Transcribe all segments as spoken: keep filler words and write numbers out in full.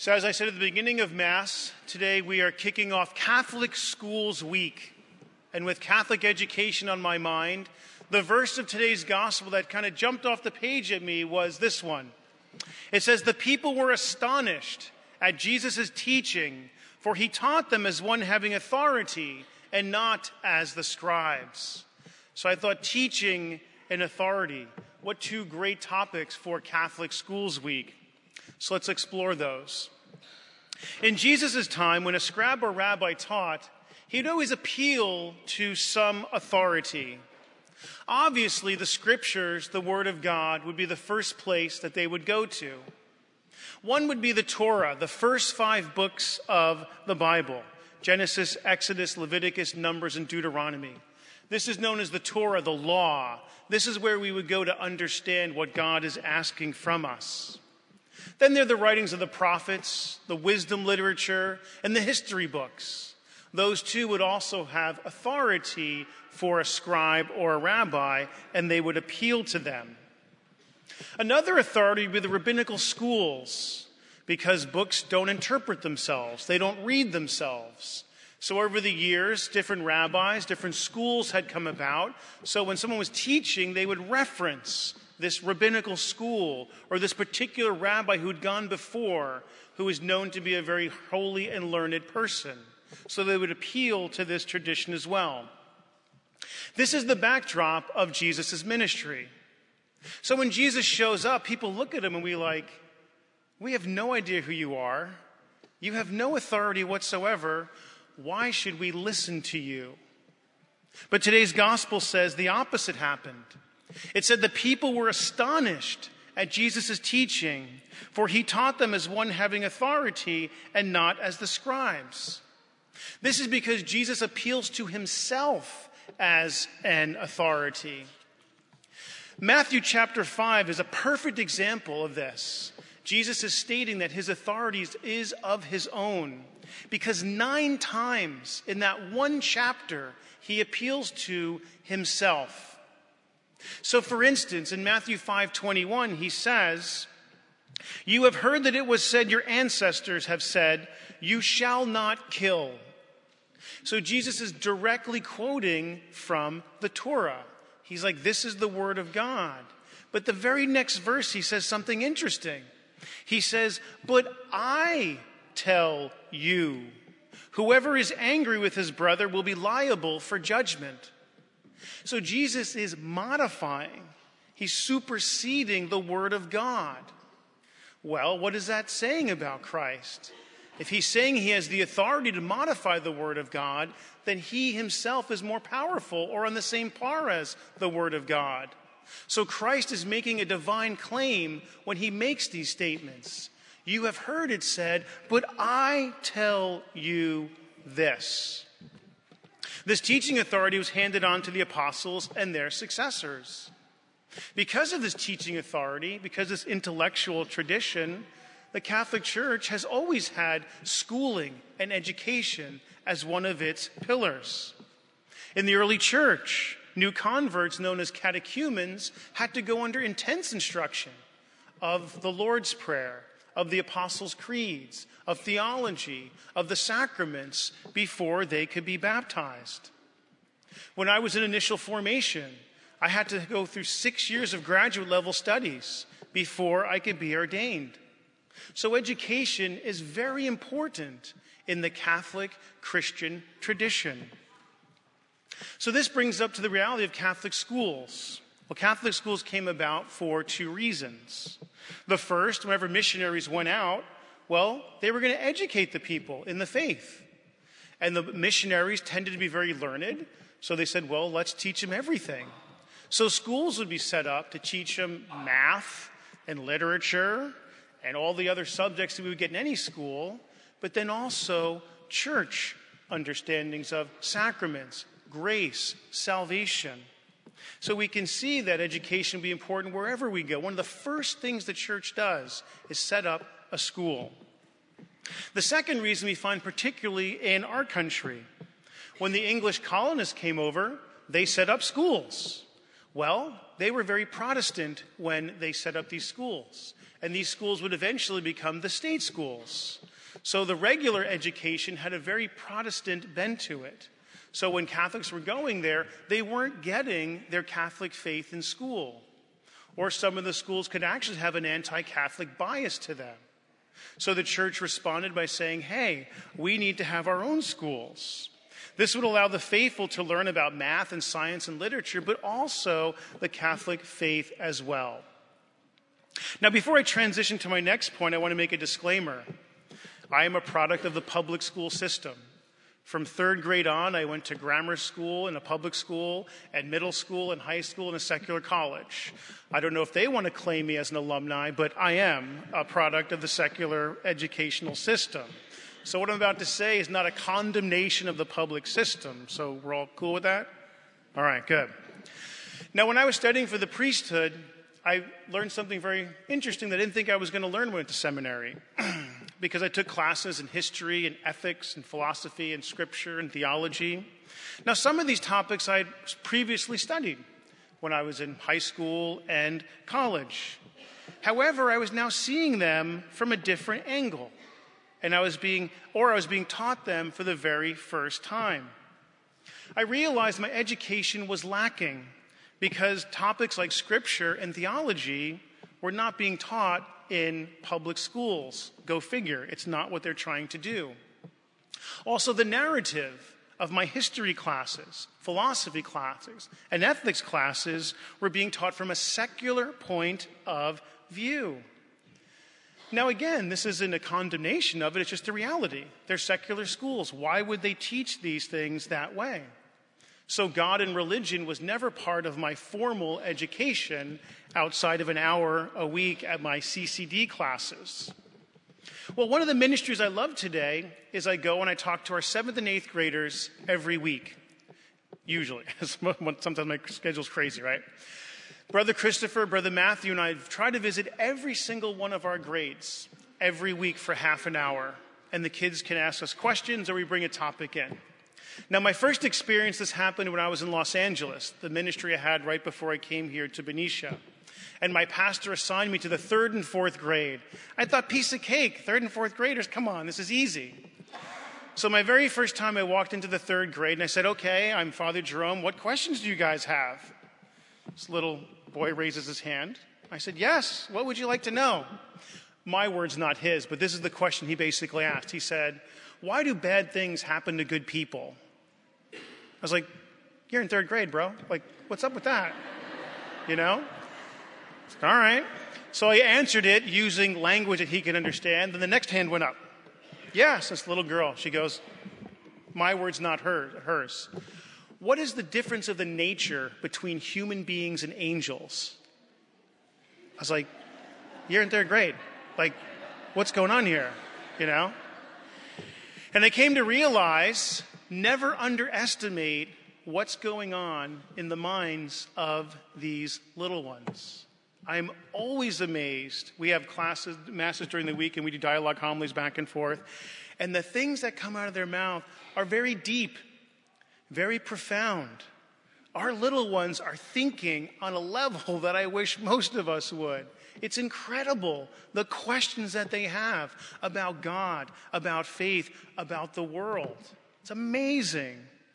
So as I said at the beginning of Mass, today we are kicking off Catholic Schools Week. And with Catholic education on my mind, the verse of today's gospel that kind of jumped off the page at me was this one. It says, "The people were astonished at Jesus' teaching, for he taught them as one having authority and not as the scribes." So I thought teaching and authority, what two great topics for Catholic Schools Week. So let's explore those. In Jesus' time, when a scribe or rabbi taught, he'd always appeal to some authority. Obviously, the scriptures, the Word of God, would be the first place that they would go to. One would be the Torah, the first five books of the Bible: Genesis, Exodus, Leviticus, Numbers, and Deuteronomy. This is known as the Torah, the law. This is where we would go to understand what God is asking from us. Then there are the writings of the prophets, the wisdom literature, and the history books. Those two would also have authority for a scribe or a rabbi, and they would appeal to them. Another authority would be the rabbinical schools, because books don't interpret themselves. They don't read themselves. So over the years, different rabbis, different schools had come about. So when someone was teaching, they would reference this rabbinical school or this particular rabbi who'd gone before, who was known to be a very holy and learned person. So they would appeal to this tradition as well. This is the backdrop of Jesus' ministry. So when Jesus shows up, people look at him and we like, we have no idea who you are. You have no authority whatsoever. Why should we listen to you? But today's gospel says the opposite happened. It said the people were astonished at Jesus' teaching, for he taught them as one having authority and not as the scribes. This is because Jesus appeals to himself as an authority. Matthew chapter five is a perfect example of this. Jesus is stating that his authority is of his own, because nine times in that one chapter, he appeals to himself. So for instance, in Matthew five twenty-one, he says, "You have heard that it was said, your ancestors have said, 'You shall not kill.'" So Jesus is directly quoting from the Torah. He's like, this is the word of God. But the very next verse, he says something interesting. He says, "But I tell you, whoever is angry with his brother will be liable for judgment." So Jesus is modifying. He's superseding the word of God. Well, what is that saying about Christ? If he's saying he has the authority to modify the word of God, then he himself is more powerful or on the same par as the word of God. So Christ is making a divine claim when he makes these statements. You have heard it said, but I tell you this. This teaching authority was handed on to the apostles and their successors. Because of this teaching authority, because of this intellectual tradition, the Catholic Church has always had schooling and education as one of its pillars. In the early church, new converts known as catechumens had to go under intense instruction of the Lord's Prayer, of the Apostles' Creeds, of theology, of the sacraments before they could be baptized. When I was in initial formation, I had to go through six years of graduate level studies before I could be ordained. So education is very important in the Catholic Christian tradition. So this brings up to the reality of Catholic schools. Well, Catholic schools came about for two reasons. The first, whenever missionaries went out, well, they were going to educate the people in the faith. And the missionaries tended to be very learned, so they said, well, let's teach them everything. So schools would be set up to teach them math and literature and all the other subjects that we would get in any school, but then also church understandings of sacraments, grace, salvation. So we can see that education will be important wherever we go. One of the first things the church does is set up a school. The second reason we find particularly in our country, when the English colonists came over, they set up schools. Well, they were very Protestant when they set up these schools. And these schools would eventually become the state schools. So the regular education had a very Protestant bent to it. So when Catholics were going there, they weren't getting their Catholic faith in school. Or some of the schools could actually have an anti-Catholic bias to them. So the church responded by saying, hey, we need to have our own schools. This would allow the faithful to learn about math and science and literature, but also the Catholic faith as well. Now, before I transition to my next point, I want to make a disclaimer. I am a product of the public school system. From third grade on, I went to grammar school and a public school, and middle school and high school and a secular college. I don't know if they want to claim me as an alumni, but I am a product of the secular educational system. So what I'm about to say is not a condemnation of the public system. So we're all cool with that? All right, good. Now, when I was studying for the priesthood, I learned something very interesting that I didn't think I was going to learn when I went to seminary. Because I took classes in history and ethics and philosophy and scripture and theology. Now, some of these topics I'd previously studied when I was in high school and college. However, I was now seeing them from a different angle. And I was being, or I was being taught them for the very first time. I realized my education was lacking because topics like scripture and theology were not being taught in public schools. Go figure. It's not what they're trying to do. Also, the narrative of my history classes, philosophy classes, and ethics classes were being taught from a secular point of view. Now, again, this isn't a condemnation of it. It's just a reality. They're secular schools. Why would they teach these things that way? So God and religion was never part of my formal education outside of an hour a week at my C C D classes. Well, one of the ministries I love today is I go and I talk to our seventh and eighth graders every week. Usually. Sometimes my schedule's crazy, right? Brother Christopher, Brother Matthew, and I try to visit every single one of our grades every week for half an hour. And the kids can ask us questions or we bring a topic in. Now, my first experience, this happened when I was in Los Angeles, the ministry I had right before I came here to Benicia. And my pastor assigned me to the third and fourth grade. I thought, piece of cake, third and fourth graders, come on, this is easy. So my very first time I walked into the third grade and I said, okay, I'm Father Jerome, what questions do you guys have? This little boy raises his hand. I said, yes, what would you like to know? My words, not his, but this is the question he basically asked. He said, why do bad things happen to good people? I was like, you're in third grade, bro. Like, what's up with that? You know? All right. So I answered it using language that he could understand. Then the next hand went up. Yes, this little girl. She goes, my words, not her, hers. What is the difference of the nature between human beings and angels? I was like, you're in third grade. Like, what's going on here? You know? And I came to realize, never underestimate what's going on in the minds of these little ones. I'm always amazed. We have classes, masses during the week, and we do dialogue homilies back and forth. And the things that come out of their mouth are very deep, very profound. Our little ones are thinking on a level that I wish most of us would. It's incredible, the questions that they have about God, about faith, about the world. It's amazing.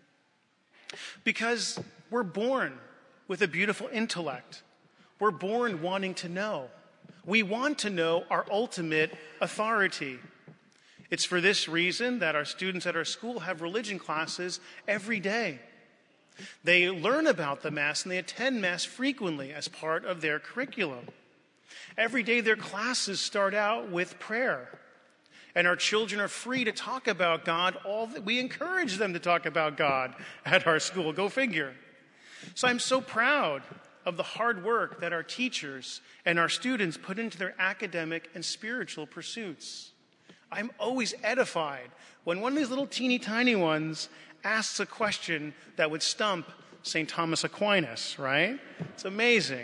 Because we're born with a beautiful intellect. We're born wanting to know. We want to know our ultimate authority. It's for this reason that our students at our school have religion classes every day. They learn about the Mass and they attend Mass frequently as part of their curriculum. Every day their classes start out with prayer. And our children are free to talk about God. All that we encourage them to talk about God at our school. Go figure. So I'm so proud of the hard work that our teachers and our students put into their academic and spiritual pursuits. I'm always edified when one of these little teeny tiny ones asks a question that would stump Saint Thomas Aquinas, right? It's amazing.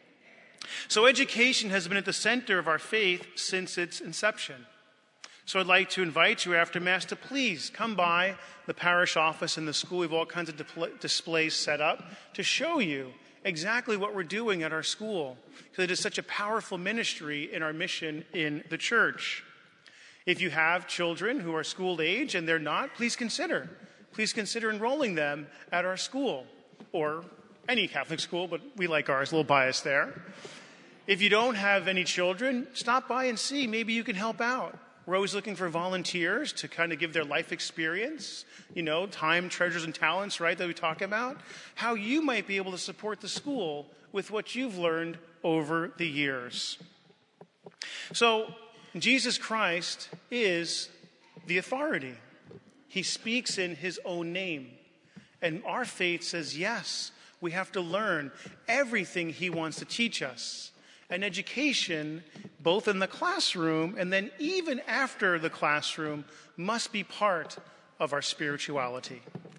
So education has been at the center of our faith since its inception. So I'd like to invite you after Mass to please come by the parish office in the school. We have all kinds of displays set up to show you exactly what we're doing at our school, because it is such a powerful ministry in our mission in the church. If you have children who are school age and they're not, please consider. Please consider enrolling them at our school, or any Catholic school, but we like ours, a little biased there. If you don't have any children, stop by and see. Maybe you can help out. We're always looking for volunteers to kind of give their life experience, you know, time, treasures, and talents, right, that we talk about. How you might be able to support the school with what you've learned over the years. So, Jesus Christ is the authority. He speaks in his own name. And our faith says, yes, we have to learn everything he wants to teach us. And education, both in the classroom and then even after the classroom, must be part of our spirituality.